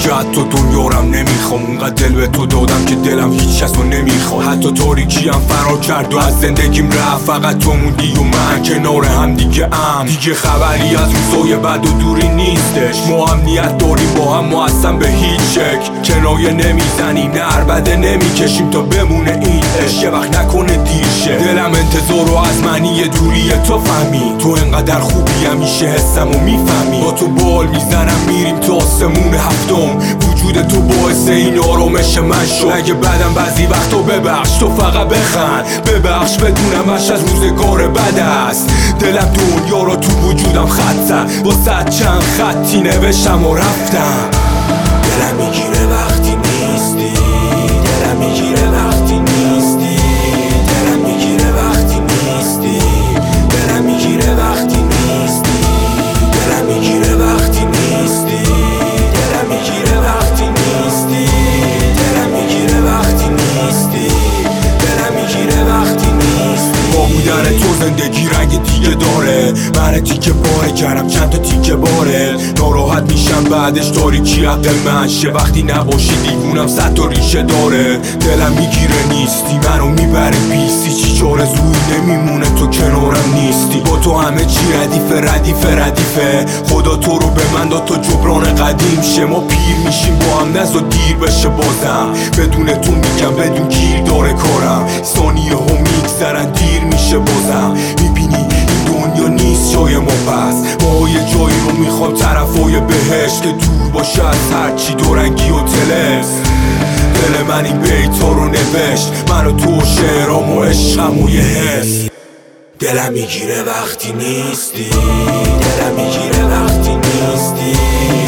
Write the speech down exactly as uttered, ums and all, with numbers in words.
که حتی دنیارم نمیخوام. اونقدر دل به تو دادم که دلم هیچ کس رو نمیخواد. حتی تاریکی هم فرار کرد و از زندگیم رفت، فقط تو موندی و من کنار هم دیگه ام. دیگه خبری از روزای بد و دوری نیستش، ما هم نیت داریم با هم، ما اصلا به هیچ شکل کنایه نمیزنیم، نه عربده نمیکشیم تا بمونه این عشق، یه وقت نکنه دیر شه. دلم انتظار و از منی دوری تو فهمی، تو انقدر خوبی همیشه حسم و میفهمی. با تو بال میزنم میریم تا آسمون هفتم، وجود تو باعث این آرامش من شد. اگه بعدم بعضی وقتا ببخش، تو فقط بخند، ببخش بدونم اش از روزگار بد است. دلم دنیا رو تو وجودم خط زد، واسه چند خطی نوشتم و رفتم. دلم میگیره وقتی نیستی، دلم میگیره وقتی نیستی، دلم میگیره وقتی نیستی، دلم میگیره وقتی نیستی، دلم میگیره وقتی نیستی، دلم میگیره وقتی نیستی، دلم میگیره وقتی نیستی، دلم میگیره وقتی نیستی. با بودن تو زندگی رنگ دیگه داره، من تیکه پاره کردم چند تا تیکه باره. ناراحت میشم بعدش تاریکی حق من شه، وقتی نباشی دیوونم صد تا ریشه داره. دلم میگیره نیستی، منو میبره بیستی، چی چاره زوی نمیمونه تو کنارم نیستی. با تو همه چی ردیفه ردیفه ردیفه، خدا تو رو به من داد تا جبران قدیم شه. ما پیر میشیم با هم نزا دیر بشه بازم، بدون تو میگم بدون گیر داره کارم. ثانیه هم میگذرن دیر میشه بازم، میبینی این دنیا نیست جای ما پس. ما یه جایی رو میخوام طرفای بهشت که دور باشه از هرچی دورنگی و تلس. دل من این بیتا رو نوشت، من و تو شعرام و عشقم و یه حس. دلم میگیره وقتی نیستی، دلم میگیره وقتی نیستی.